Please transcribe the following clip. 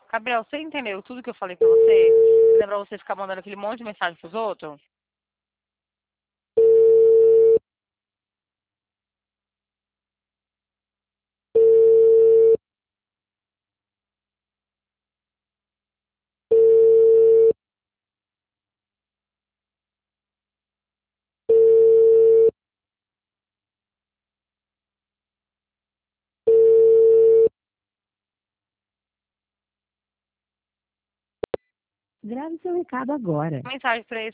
Gabriel, você entendeu tudo que eu falei pra você? Não é pra você ficar mandando aquele monte de mensagem pros outros? Grave seu recado agora. Mensagem pra